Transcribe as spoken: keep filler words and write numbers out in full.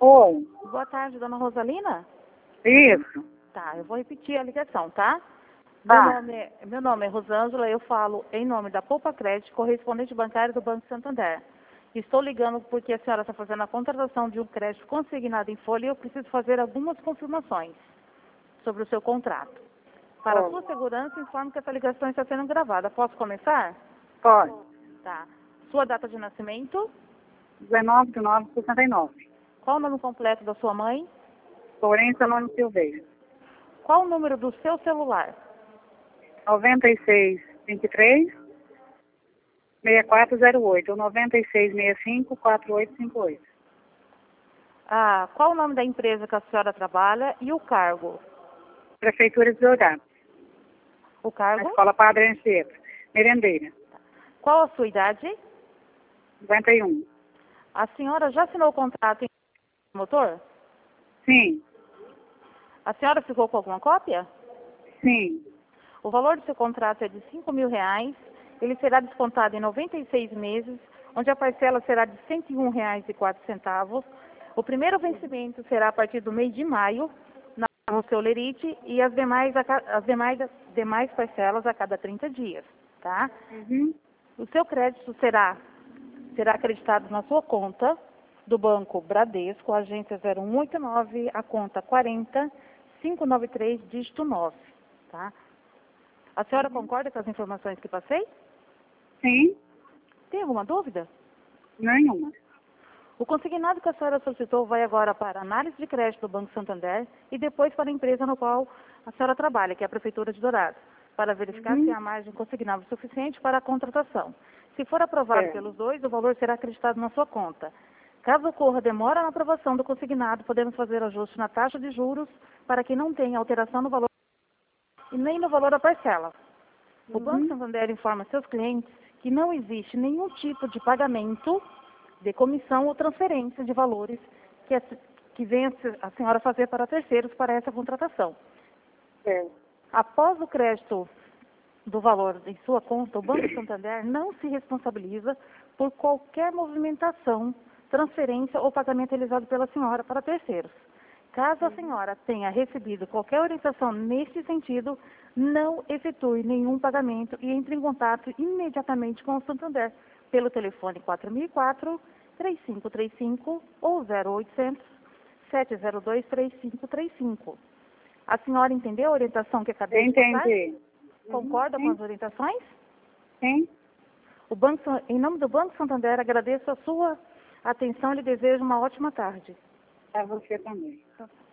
Oi, Boa tarde, dona Rosalina. isso. Tá, eu vou repetir a ligação, tá? Tá. Meu nome é, meu nome é Rosângela, eu falo em nome da Poupa Crédito, correspondente bancário do Banco Santander. Estou ligando porque a senhora está fazendo a contratação de um crédito consignado em folha e eu preciso fazer algumas confirmações sobre o seu contrato. Para a Oi. sua segurança, informo que essa ligação está sendo gravada. Posso começar? Pode. Tá. Sua data de nascimento? dezenove de nove de sessenta e nove. Qual o nome completo da sua mãe? Florença Nome Silveira. Qual o número do seu celular? noventa e seis, vinte e três, sessenta e quatro zero oito. Ou noventa e seis, sessenta e cinco, quarenta e oito cinquenta e oito. Ah, qual o nome da empresa que a senhora trabalha e o cargo? Prefeitura de Dourados. O A cargo? Escola Padre Anchieta. Merendeira. Qual a sua idade? cinquenta e um. A senhora já assinou o contrato em motor? Sim. A senhora ficou com alguma cópia? Sim. O valor do seu contrato é de cinco mil reais. Ele será descontado em noventa e seis meses, onde a parcela será de cento e um reais e quatro centavos. O primeiro vencimento será a partir do mês de maio, na no seu lerite, e as demais, a ca- as demais, demais parcelas a cada trinta dias, tá? Uhum. O seu crédito será, será acreditado na sua conta do Banco Bradesco, agência zero um oito nove, a conta quarenta, quinhentos e noventa e três, dígito nove, tá? A senhora concorda com as informações que passei? Sim. Tem alguma dúvida? Nenhuma. O consignado que a senhora solicitou vai agora para a análise de crédito do Banco Santander e depois para a empresa no qual a senhora trabalha, que é a Prefeitura de Dourados, para verificar se Uhum. há margem consignável suficiente para a contratação. Se for aprovado É. pelos dois, o valor será acreditado na sua conta. Caso ocorra demora na aprovação do consignado, podemos fazer ajuste na taxa de juros para que não tenha alteração no valor e nem no valor da parcela. O Banco Uhum. Santander informa seus clientes que não existe nenhum tipo de pagamento de comissão ou transferência de valores que, a, que venha a senhora fazer para terceiros para essa contratação. É. Após o crédito do valor em sua conta, o Banco Santander não se responsabiliza por qualquer movimentação, transferência ou pagamento realizado pela senhora para terceiros. Caso a senhora tenha recebido qualquer orientação nesse sentido, não efetue nenhum pagamento e entre em contato imediatamente com o Santander pelo telefone quatro mil e quatro, três cinco três cinco ou zero oitocentos, sete zero dois, três cinco três cinco. A senhora entendeu a orientação que acabei de passar? Entendi. Uhum. Concorda com Sim. as orientações? Sim. O Banco, San- em nome do Banco Santander, agradeço a sua atenção e lhe desejo uma ótima tarde. Para você também.